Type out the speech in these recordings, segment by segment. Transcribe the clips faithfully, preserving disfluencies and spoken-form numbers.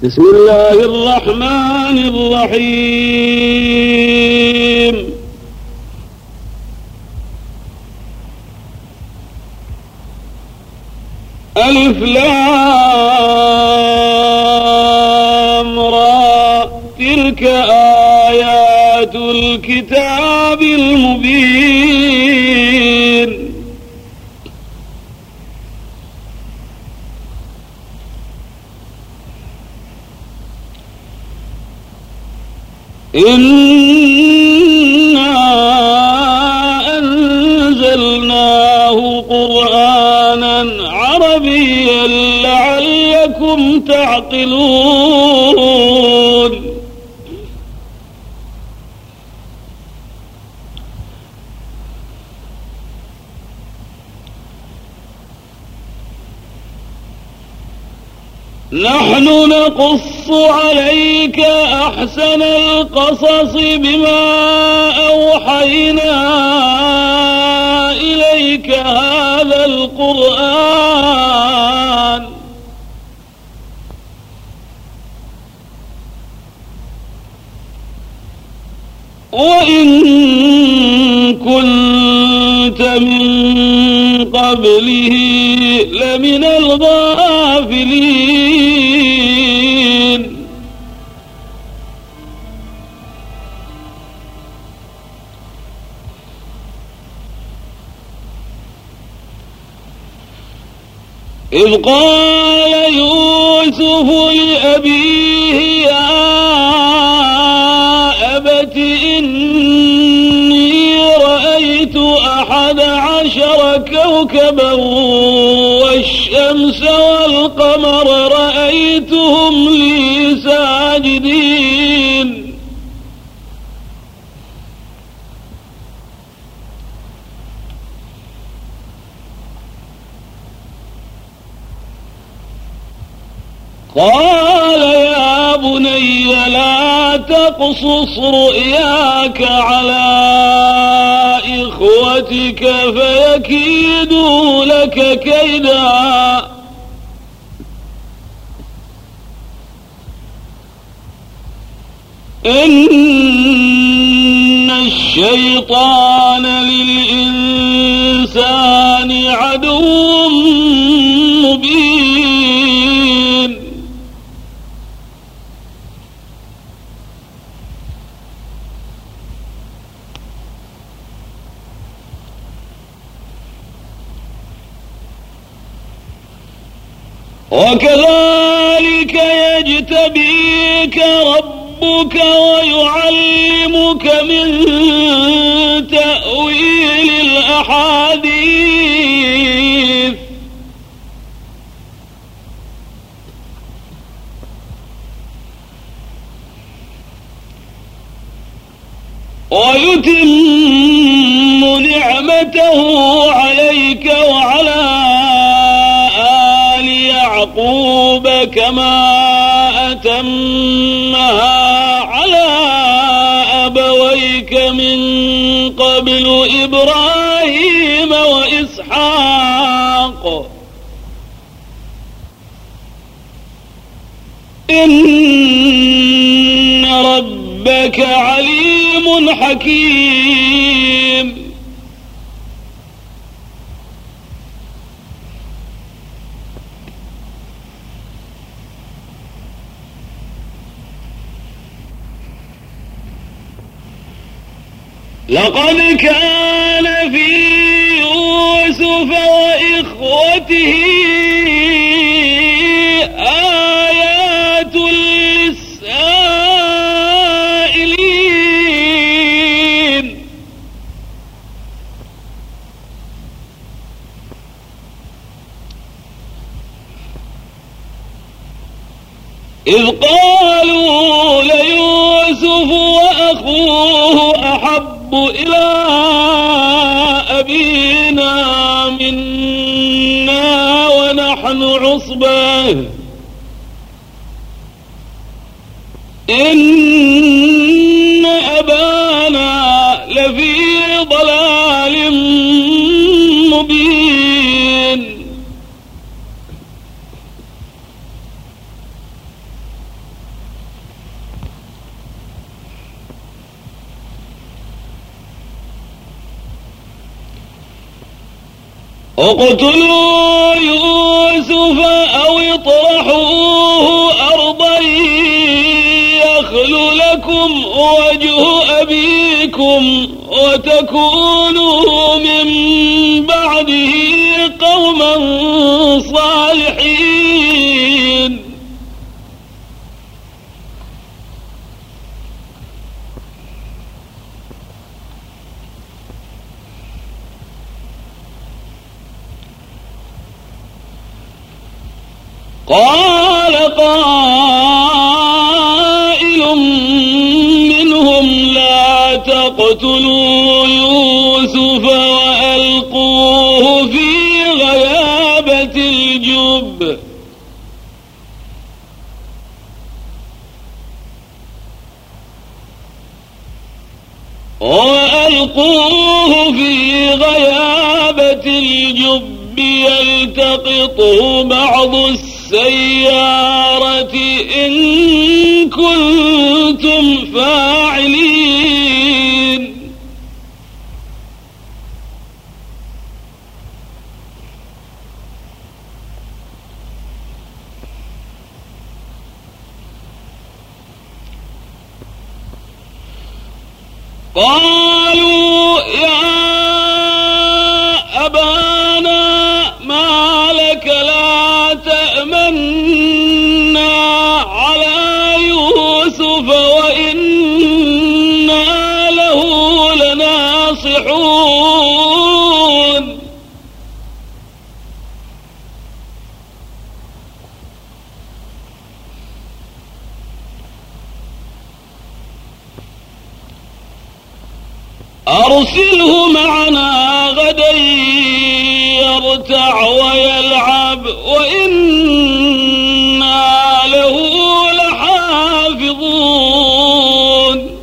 بسم الله الرحمن الرحيم ألف لام را تلك آيات الكتاب المبين إنا أنزلناه قرآنا عربيا لعلكم تعقلون نحن نقص عليك أحسن القصص بما أوحينا إليك هذا القرآن وإن كنت من قبله لمن الغافلين إذ قال يوسف لأبيه يا أبت إني رأيت أحد عشر كوكبا والشمس والقمر رأيتهم لي ساجدين قال يا بني لا تقصص رؤياك على إخوتك فيكيدوا لك كيدا إن الشيطان للإنسان عدو مبين وكذلك يجتبيك ربك ويعلمك من تأويل الأحاديث ويتم نعمته عليك وعلى يعقوب كما أتمها على أبويك من قبل إبراهيم وإسحاق إن ربك عليم حكيم لقد كان في يوسف وإخوته آيات للسائلين إذ قالوا ليوسف وأخوه أحب إلى أبينا منا ونحن عصبة إن أبانا لفي ضلال مبين اقتلوا يوسف أو اطرحوه أرضا يخل لكم وجه أبيكم وتكونوا من بعده قوما صالحين. قال قائل منهم لا تقتلوا يوسف وألقوه في غيابة الجب وألقوه في غيابة الجب يلتقطه بعض السيارة إن كنتم فاعلين. قالوا يا أبانا ما لك لا تأمنا على يوسف وإنا له لناصحون. أرسله معنا غدا يرتع ويلعب وإنا له لحافظون.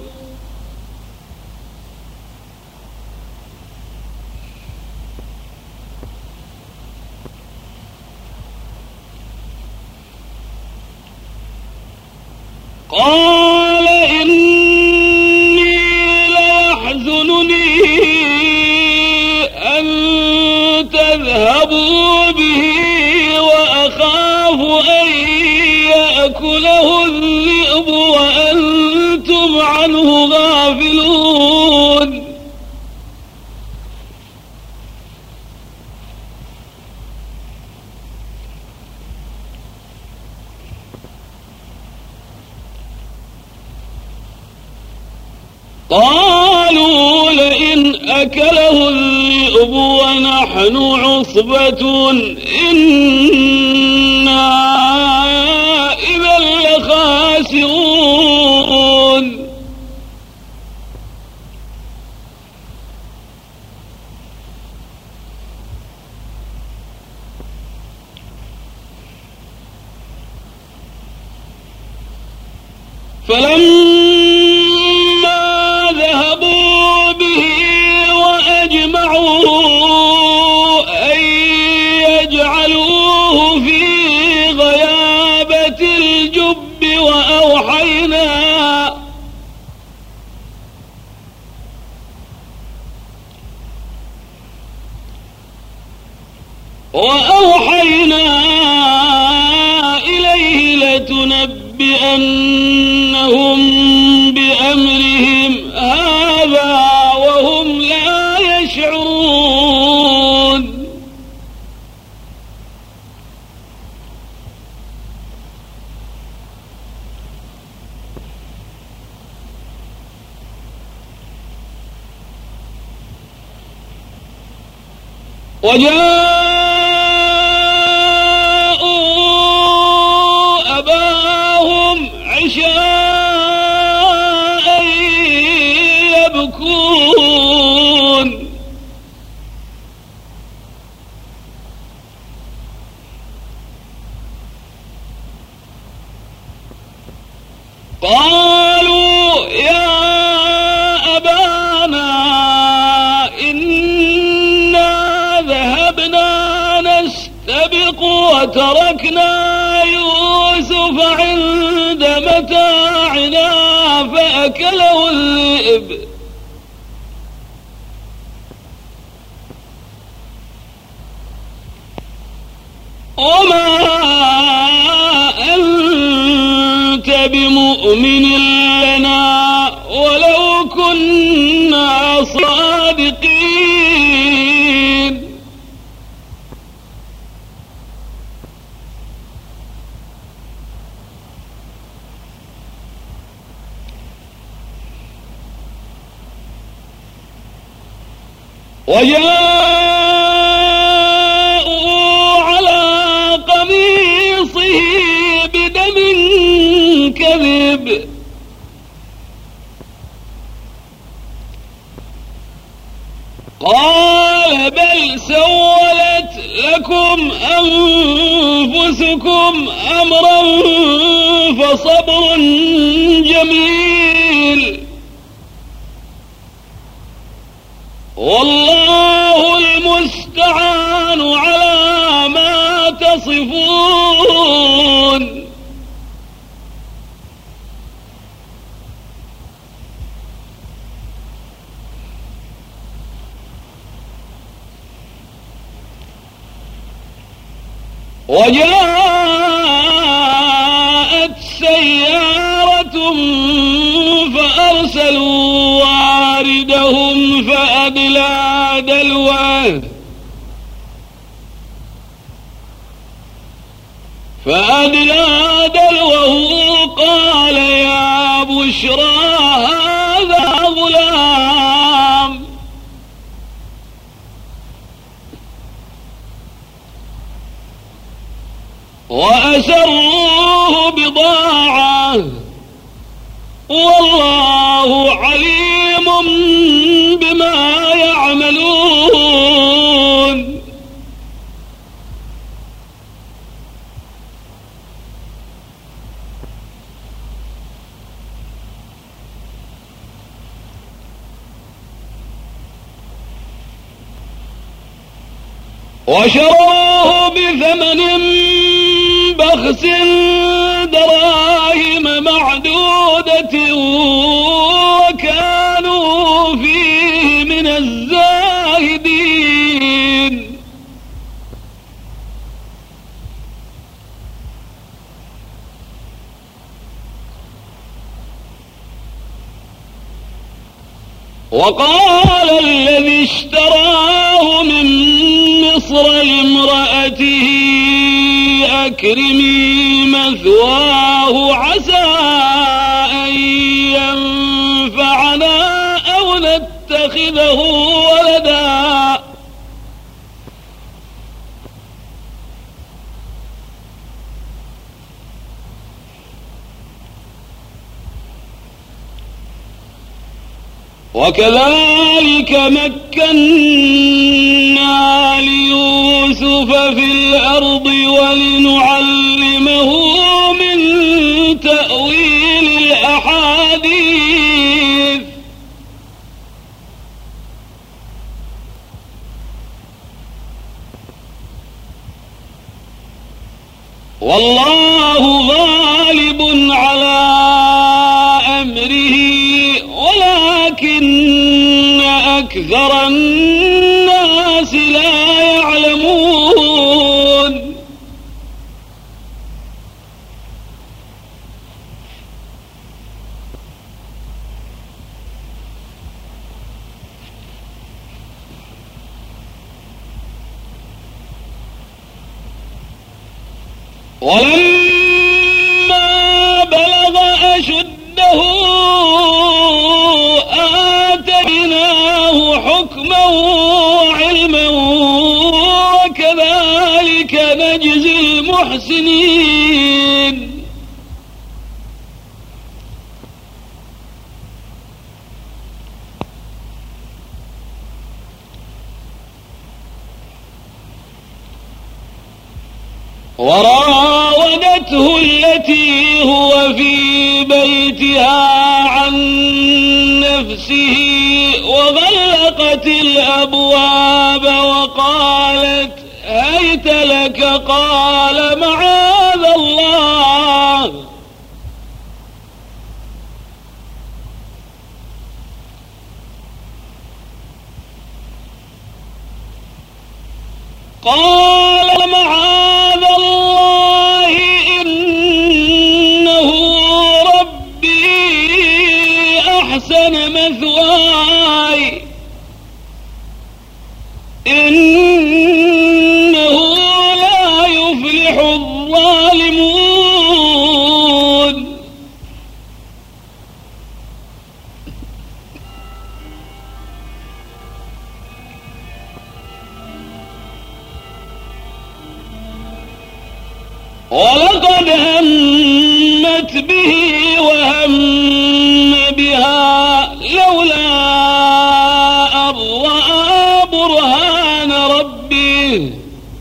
قال إني ليحزنني أن تذهبوا به وأخاف أن يأكله الذئب وأنتم عنه غافلون. قالوا لئن أكله الذئب ونحن عصبة إنا إذا لخاسرون. فلما ذهبوا به وأجمعوا أن يجعلوه في غيابة الجب وأوحينا وأوحينا إليه لتنبئنهم بأمرهم هذا وهم لا يشعرون. وجاءوا أباهم عشاء يبكون. قالوا يا أبانا إنا ذهبنا نستبق وتركنا يوسف عند متاعنا فأكله الذئب. بمؤمن لنا ولو كنا صادقين. وجاءوا على قميصه بدم كذب قال بل سولت لكم أنفسكم أمرا فصبر جميل والله المستعان على ما تصفون. وجاءت سيارة فأرسلوا واردهم فأدلى دلوه فأدلى دلوه قال يا بشرى هذا غلام وأسروه بضاعة والله عليم بما يعملون. وشروه بثمن بخس دراهم معدودة وكانوا فيه من الزاهدين. وقال الذي اشتراه من مصر لامرأته أكرمي مثواه عسى أن ينفعنا أو نتخذه ولدا وكذلك مكنا ليوسف في الأرض ولنعلمه من تأويل الأحاديث والله غالب على أمره ولكن أكثر الناس لا يعلمون. ولما بلغ أشده آتيناه حكما وعلما وكذلك نجزي المحسنين. وراودته التي هو في بيتها عن نفسه وغلقت الأبواب وقالت هيت لك قال معاذ الله قال معاذ الله إنه كان مثواي إنه لا يفلح الظالمون ولقد همت به وهم بها لولا أن رأى برهان ربه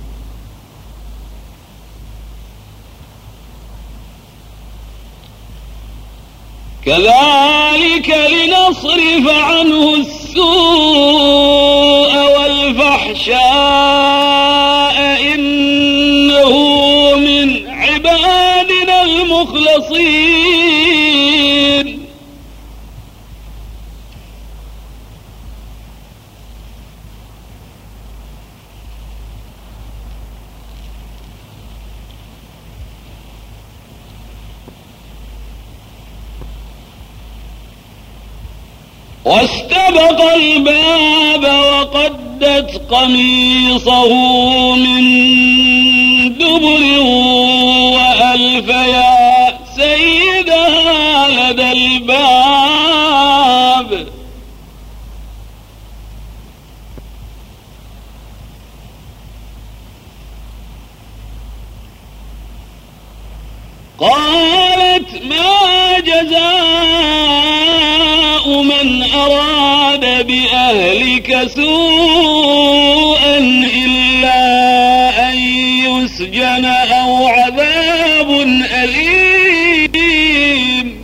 كذلك لنصرف عنه السوء والفحشاء إنه من عبادنا المخلصين واستبق الباب وقدت قميصه من دبر وألف يا سيدها لدى الباب قالت ما جزاء من أراد بأهلك سوءا إلا أن يسجن أو عذاب أليم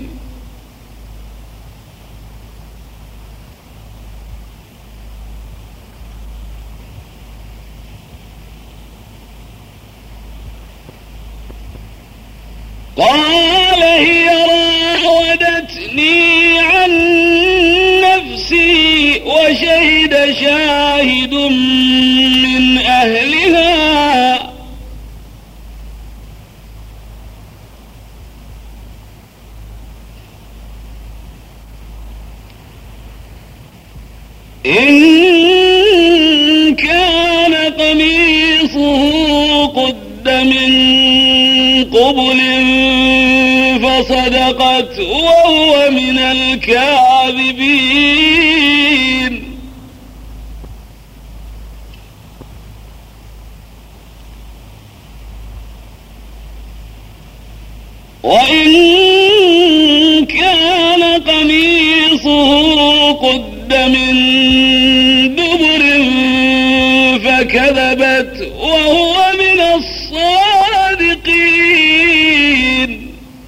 قال هي راودتني عن نفسي وشهد شاهد من أهلها إن كان قميصه قد من قبل فصدقت وهو من الكاذبين وإن كان قميصه قد من دبر فكذبت وهو من الصادقين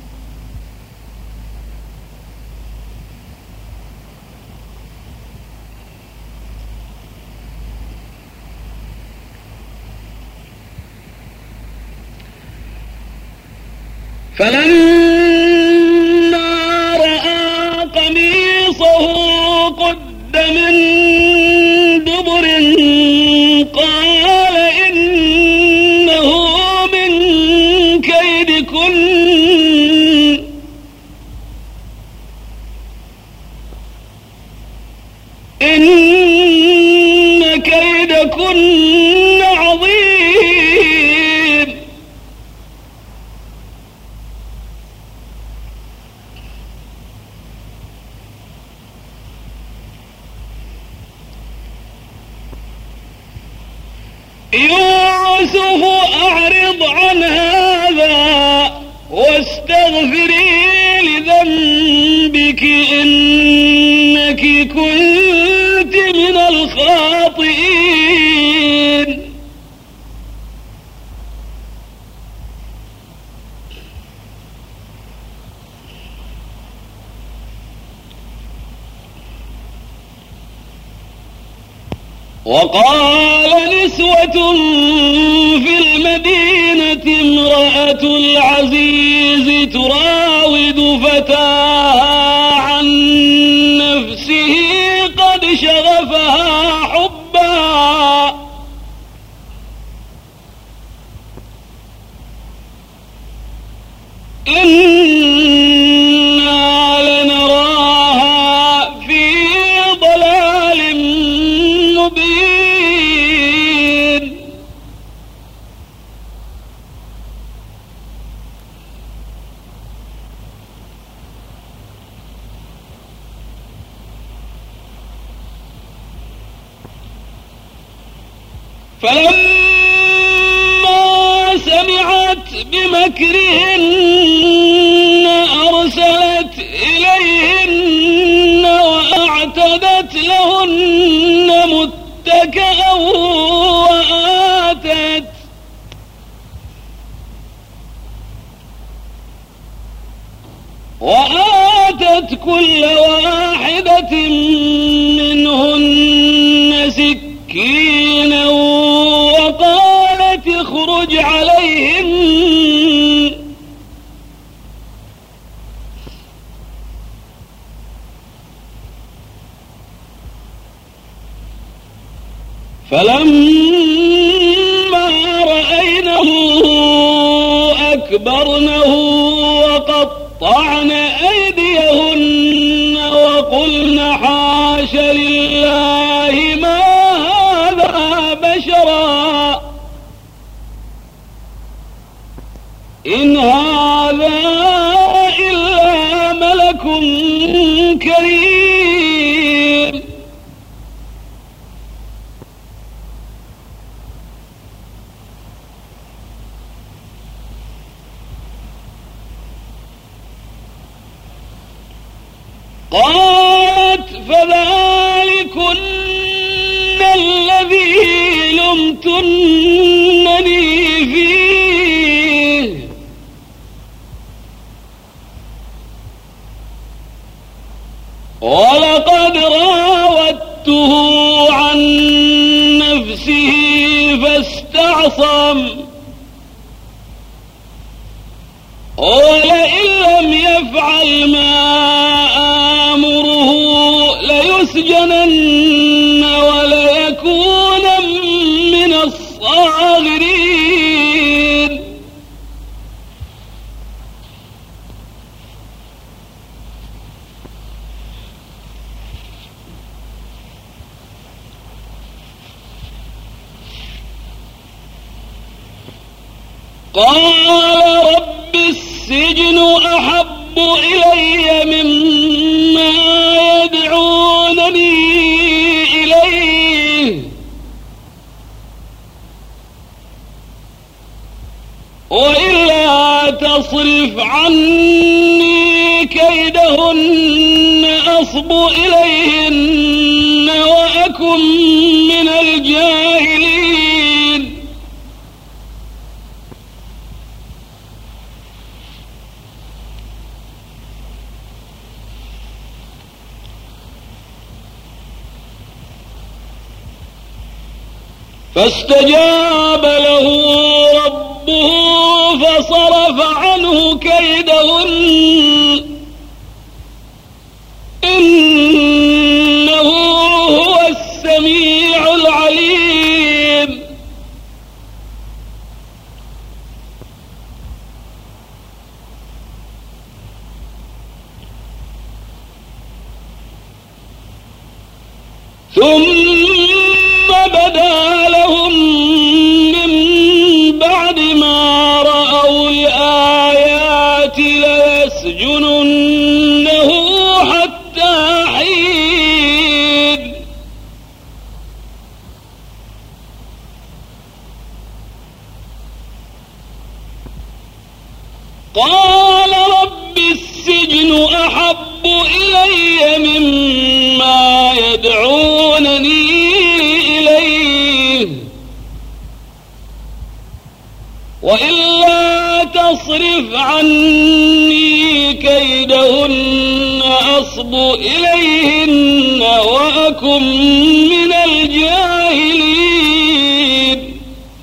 فلما رأى قميصه قد من دبر قال إنه من كيدكن إن كيدكن عظيم يوسف أعرض عن هذا واستغفري لذنبك إنك كنت من الخاطئين وقال نسوة في المدينة امرأة العزيز تراود فتاها عن نفسه قد شغفها حبا إنا لنراها في فلما سمعت بمكرهن أرسلت إليهن وأعتدت لهن متكئا وآتت وآتت كل واحدة منهن سكينا وقالت اخرج عليهن فلما رأينه أكبرنه وقطعن أيديهن وقلن حاش لله ما هذا بشرا إن هذا إلا ملك كريم قالت فذلكن الذي لمتنني فيه ولقد راودته عن نفسه فاستعصم ولئن لم يفعل ما آمره ليسجنن وليكون من الصاغرين قال رب السجن أحب إلي مما يدعونني إليه وإلا تصرف عني كيدهن أصب إليهن وأكن من الجاهلين فاستجاب له ربه فصرف عنه كيدهن إنه هو السميع العليم ثم بدا لهم من بعد ما رأوا الآيات ليسجننه حتى حين قال رب السجن أحب إلي مما يدعونني إليه وإلا تصرف عني كيدهن أصب إليهن وأكن من الجاهلين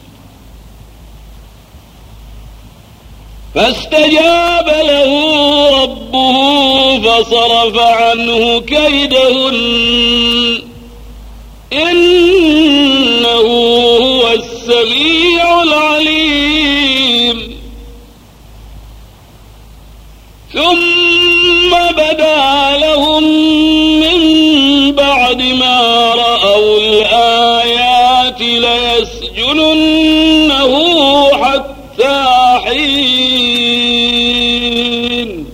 فاستجاب له ربه فصرف عنه كيدهن إنه هو السميع العليم ثم بدا لهم من بعد ما رأوا الآيات ليسجننه حتى حين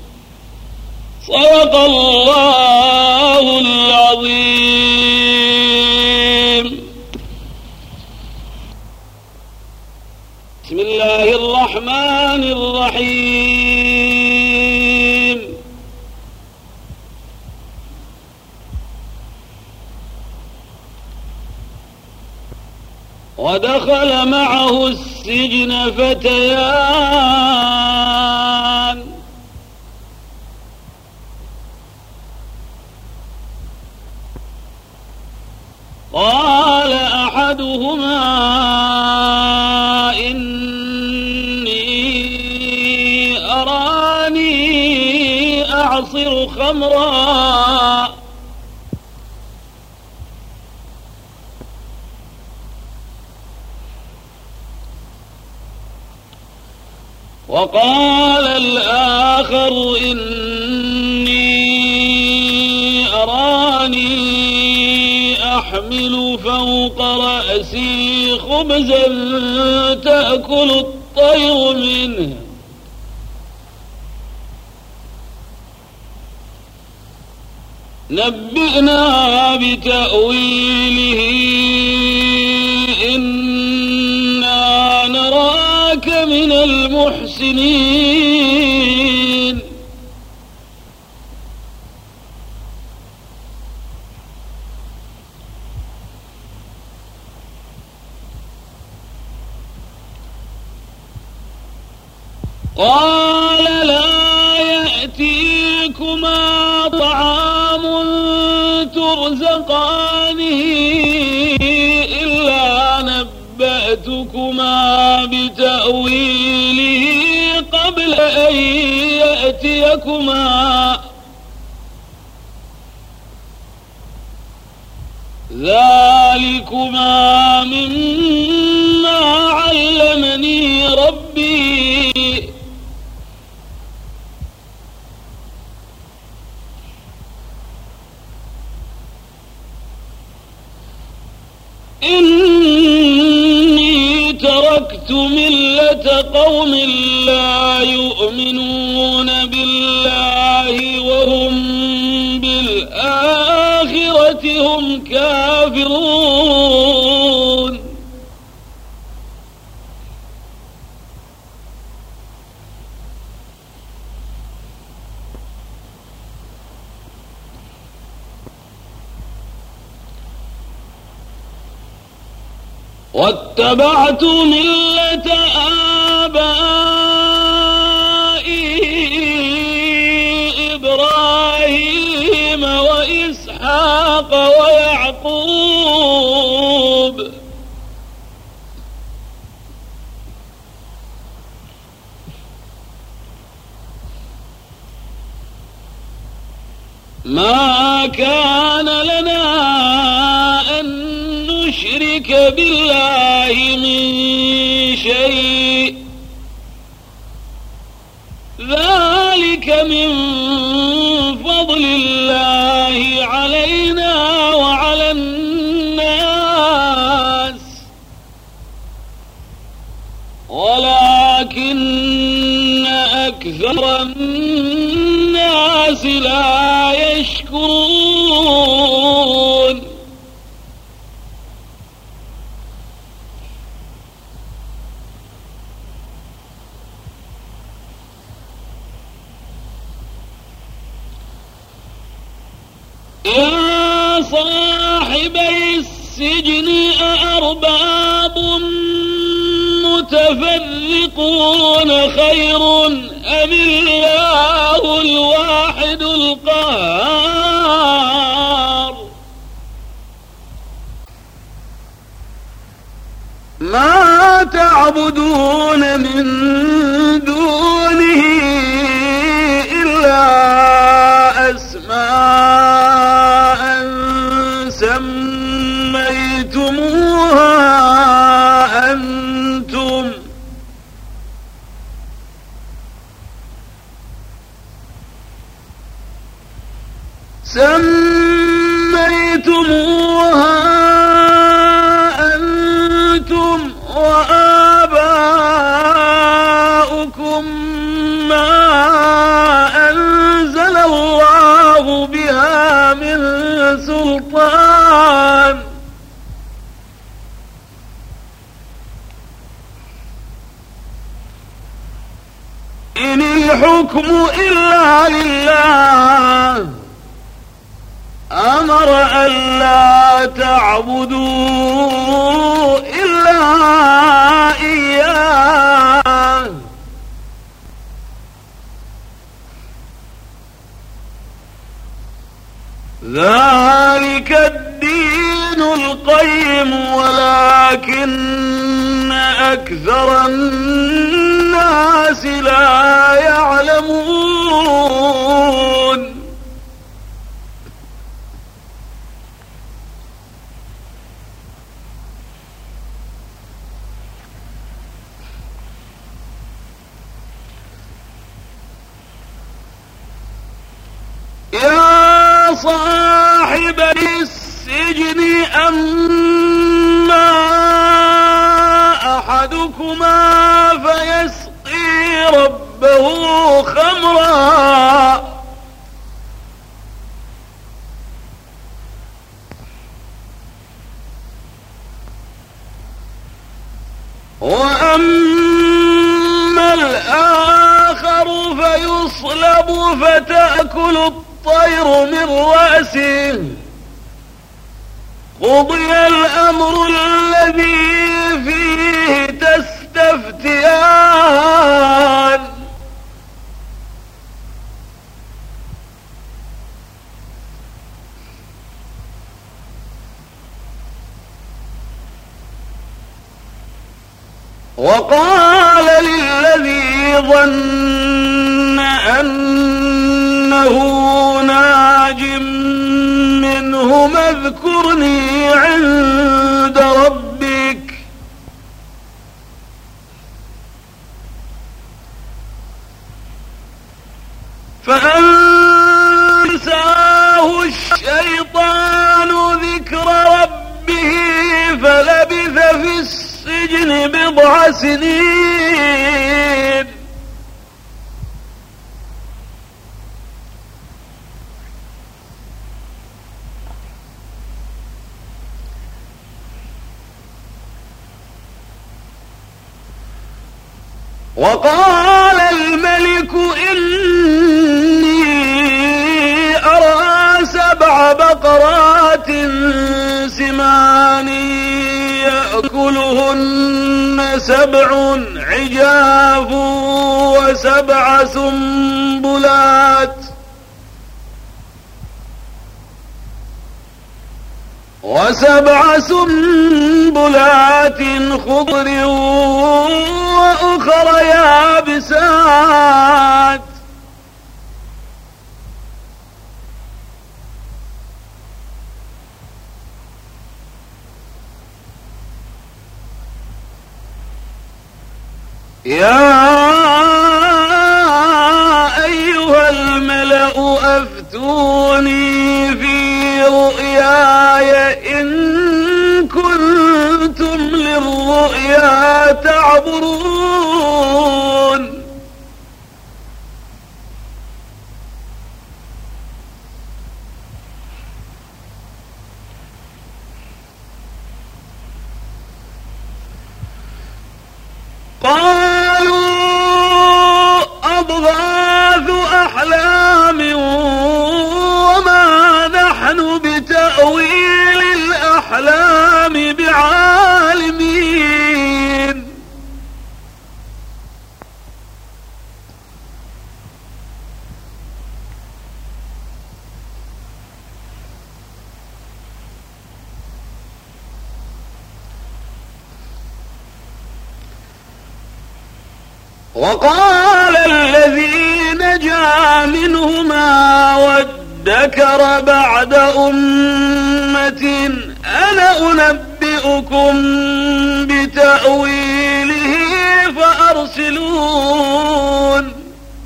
صدق الله العظيم. ودخل معه السجن فتيان قال أحدهما إني أراني أعصر خمرا وقال الآخر إني أراني أحمل فوق رأسي خبزا تأكل الطير منه نبئنا بتأويله إنا نراك من المحسنين قال لا يأتيكما طعام ترزقانه إلا نبأتكما بتأويله قبل أن يأتيكما ذلكما مما علمني ربي إني تركت ملة قوم لا يؤمنون بالله وهم بالآخرة هم كافرون واتبعت ملة آبائي إبراهيم وإسحاق ويعقوب ما كان لنا أن نشرك بالله من شيء ذلك من فضل الله علينا وعلى الناس ولكن أكثر الناس لا يشكرون يا صاحبي السجن أأرباب متفرقون خير أم الله الواحد القهار ما تعبدون من دونه إلا أسماء سميتموها أنتم سميتموها أنتم وآباؤكم ما أنزل الله بها من سلطان إن الحكم إلا لله أمر ألا تعبدوا إلا إلا إياه ذلك الدين القيم ولكن أكثر الناس لا يعلمون يا صاحب السجن أما أحدكما فيسقي ربه خمرا وأما الآخر فيصلب فتأكل الطير من رأسه قضي الأمر الذي فيه تستفتيان وقال للذي ظن أنه ناج منه اذكرني عند ربك فأنساه الشيطان ذكر ربه فلبث في السجن بضع سنين وقال الملك إني أرى سبع بقرات سمان يأكلهن سبع عجاف وسبع سنبلات وسبع سنبلات خضر وأخر يابسات يا أيها الملأ أفتوني في رؤياي إن كنتم للرؤيا تعبرون قالوا أضغاث أحلام وما نحن بتأويل الأحلام بعالمين وقال الذي نجا منهما وادكر بعد أمة أنا أنبئكم بتأويله فأرسلون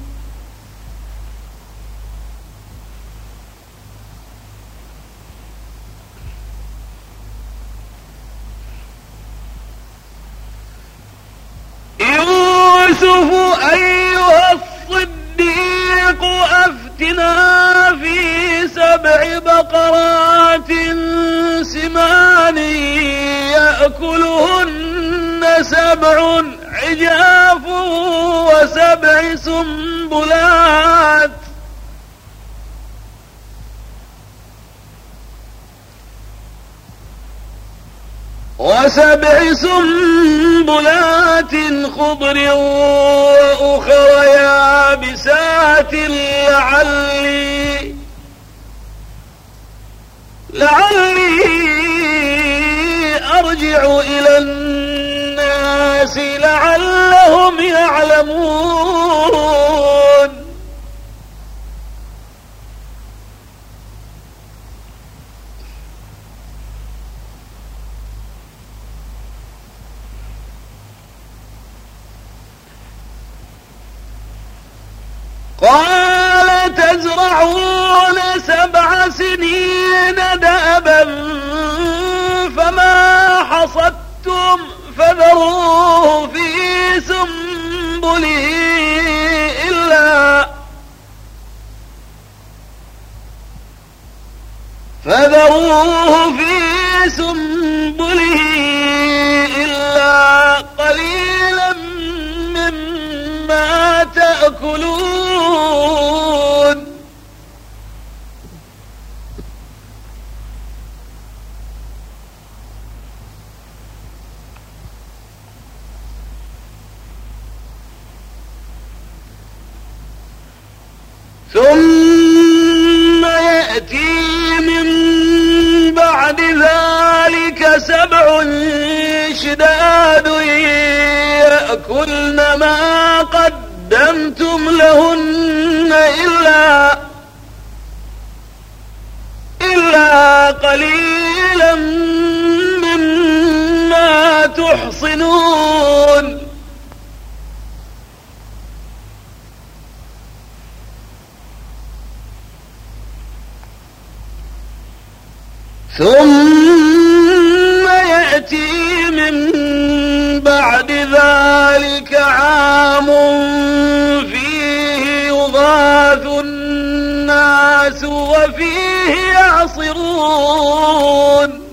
يوسف أيها الصديق أفتنا في سبع بقرات سمان يأكلهن سبع عجاف وسبع سنبلات وسبع سنبلات خضر وأخر يابسات لعلي لعلي أرجع إلى الناس لعلهم يعلمون. قال تزرعون سبع سنين دأبا فما حصدتم فذروه في سنبله إلا فذروه في سنبله إلا قليلا مما تأكلون. ثم يأتي من بعد ذلك سبع شداد يأكلن ما قدمتم لهن إلا إلا قليلا مما تحصنون. ثم يأتي من بعد ذلك عام فيه يغاث الناس وفيه يعصرون.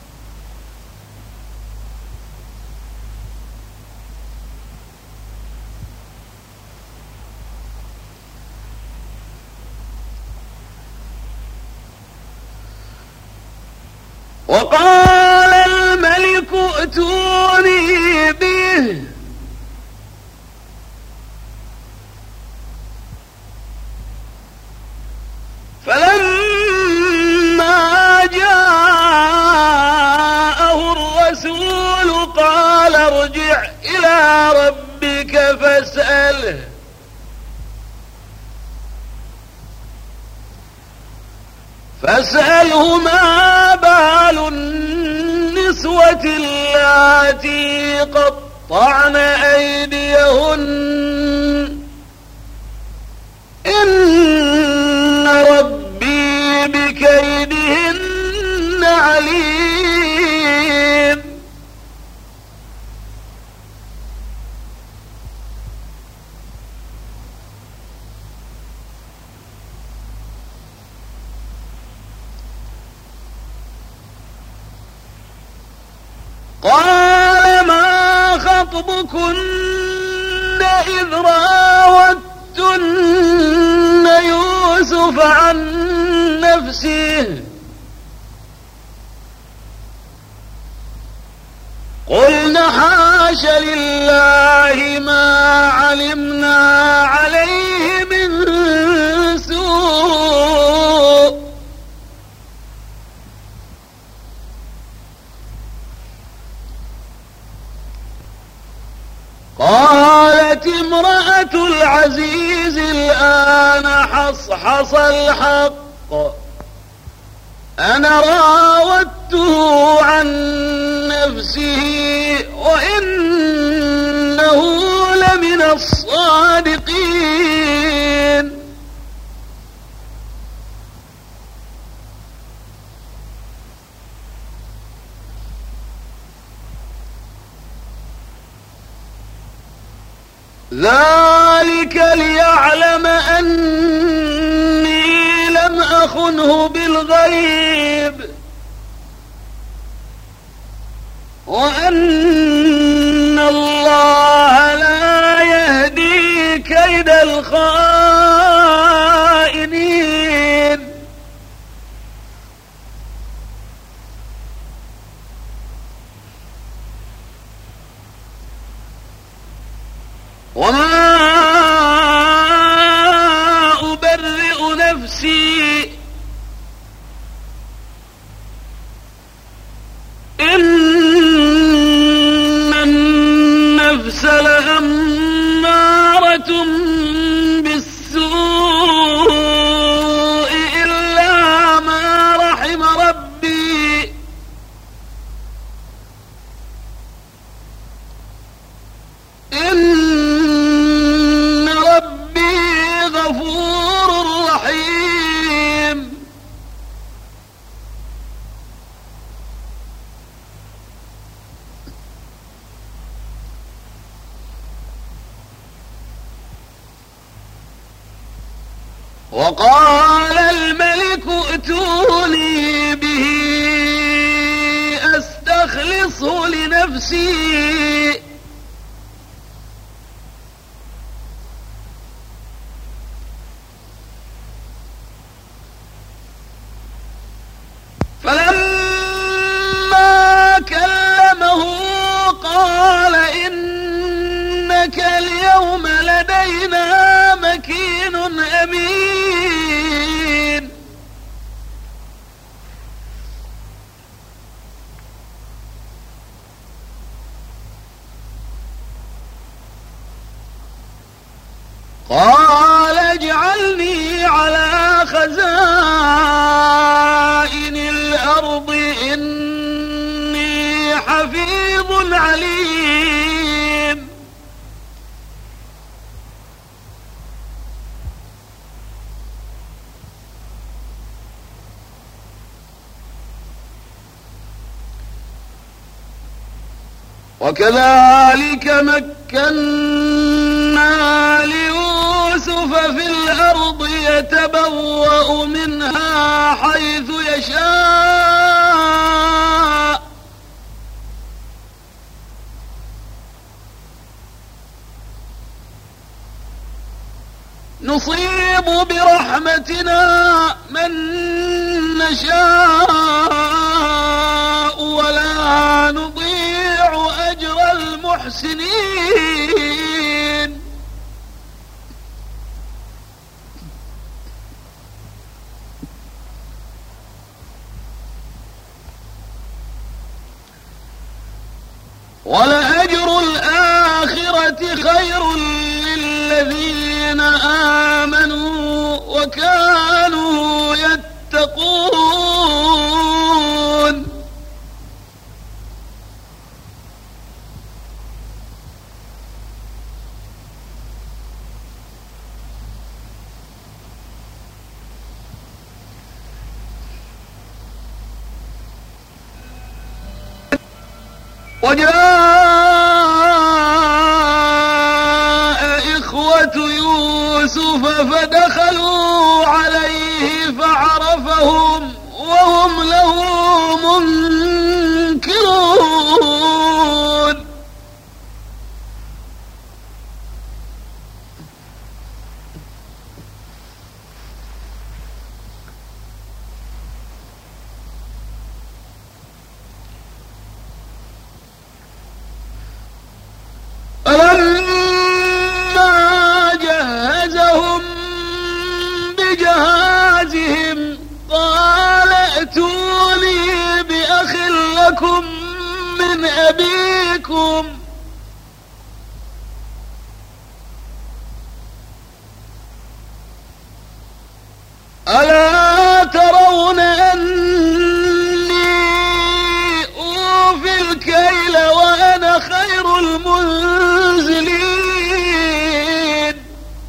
وقال الملك ائتوني به فلما جاءه الرسول قال ارجع إلى ربك فاسأله فاسأله ما بال النسوة اللاتي قطعن أيديهن إن ربي بكيدهن عليم. قال ما خطبكن إذ راوتن يوسف عن نفسه قلنا حاش لله ما علمنا عليه من سوء قالت امرأة العزيز الآن حصحص الحق أنا راودته عن نفسه وإنه لمن الصادقين. ذلك ليعلم أني لم أخنه بالغيب وأن الله لا يهدي كيد الخائنين. وقال الملك ائتوني به أستخلصه لنفسي. فلما كلمه قال إنك اليوم لدينا مكين أمين. قال اجعلني على خزائن الأرض إني حفيظ عليم. وكذلك مكنا ليوسف في الأرض يتبوأ منها حيث يشاء نصيب برحمتنا من نشاء ولا نضيع أجر المحسنين. ولأجر الآخرة خير للذين آمنوا وكانوا يتقون. وجاء إخوة يوسف فدخلوا عليه فعرفهم وهم له منكرون. فلما جهزهم بجهازهم قال ائتوني بأخ لكم من أبيكم ألا ترون أني أوفي الكيل وأنا خير المنزلين.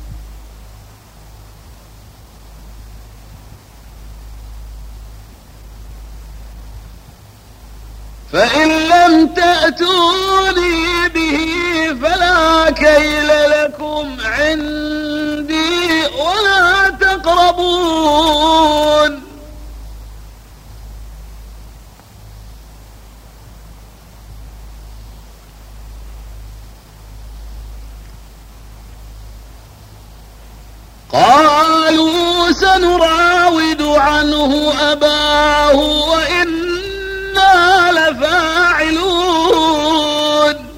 فإن لم تأتوني به فلا كيل لكم عندي ولا تقربون. قالوا سنراود عنه أباه وإنا لفاعلون.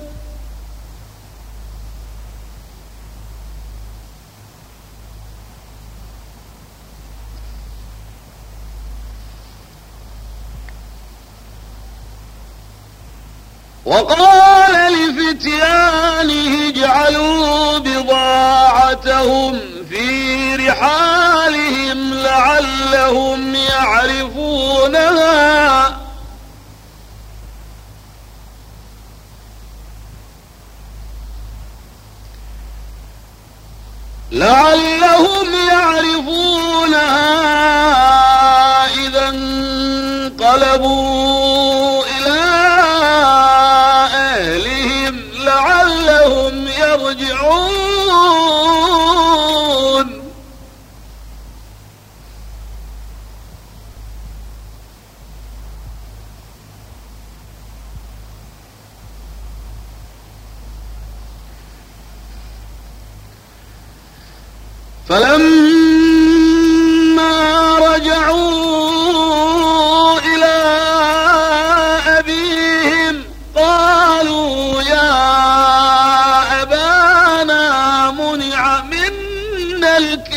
وقال لفتيانه اجعلوا بضاعتهم في رحالهم لعلهم يعرفونها لعلهم يعرفونها إذا انقلبوا إلى أهلهم لعلهم يرجعون. فلما رجعوا إلى أبيهم قالوا يا أبانا منع منا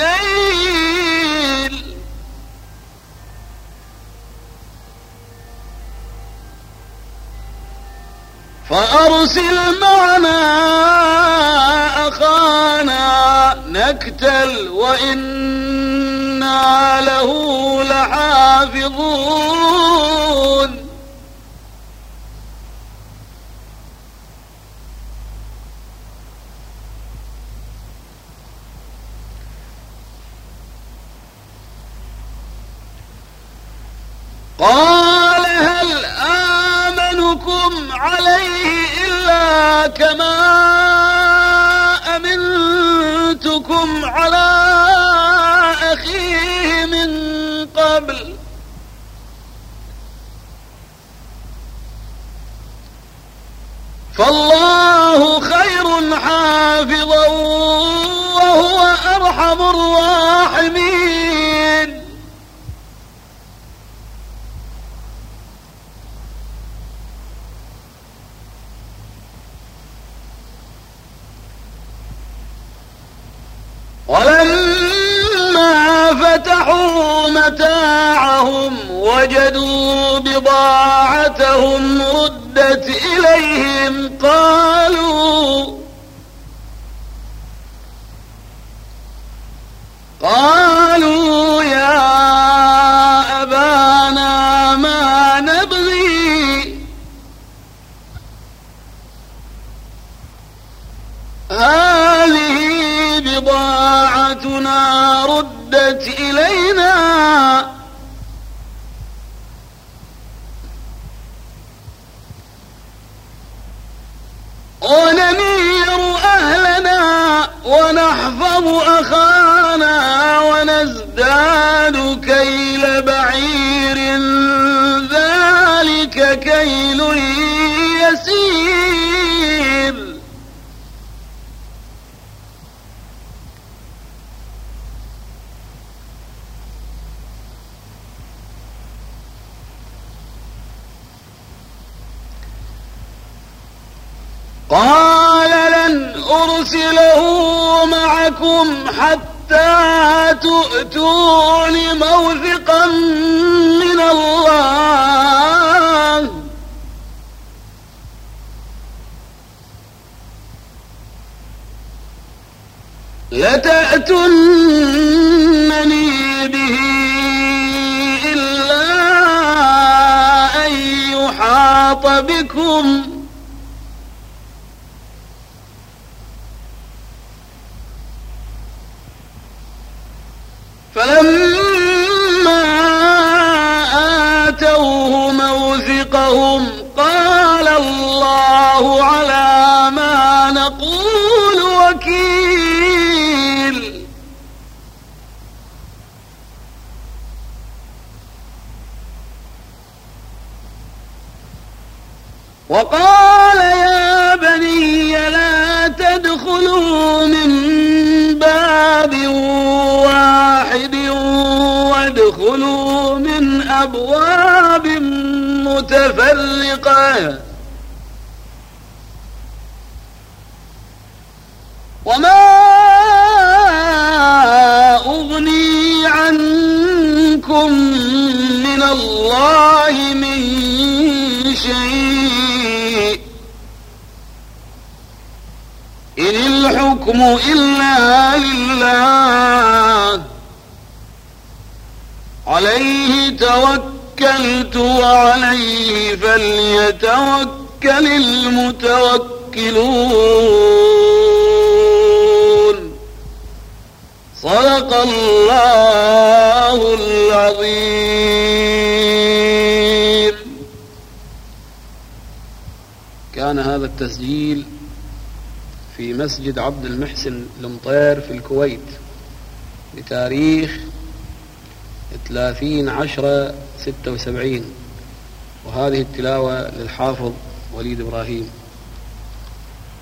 الكيل فأرسل معنا أخانا نكتل وإنا له لحافظون قال هل آمنكم عليه إلا كما أمنتكم على أخيه من قبل فالله خير حافظا وهو أرحم الراحمين. ولما فتحوا متاعهم وجدوا بضاعتهم ردت إليهم قالوا قالوا يا أبانا ما نبغي هذه بضاعتنا ردت إلينا ونمير أهلنا ونحفظ أخانا ونزداد كيل بعير ذلك كيل يسير. قال لن أرسله معكم حتى تؤتون موثقا من الله لتأتونني به إلا أن يحاط بكم فلما آتوه موثقهم قال الله على ما نقول وكيل. وقال يا بني لا تدخلوا من باب واحد وادخلوا من أبواب متفرقة وما أغني عنكم من الله من شيء إن الحكم إلا لله عليه توكلت وعليه فليتوكل المتوكلون. صدق الله العظيم. كان هذا التسجيل في مسجد عبد المحسن المطير في الكويت بتاريخ ثلاثين عشرة ستة وسبعين، وهذه التلاوة للحافظ وليد إبراهيم.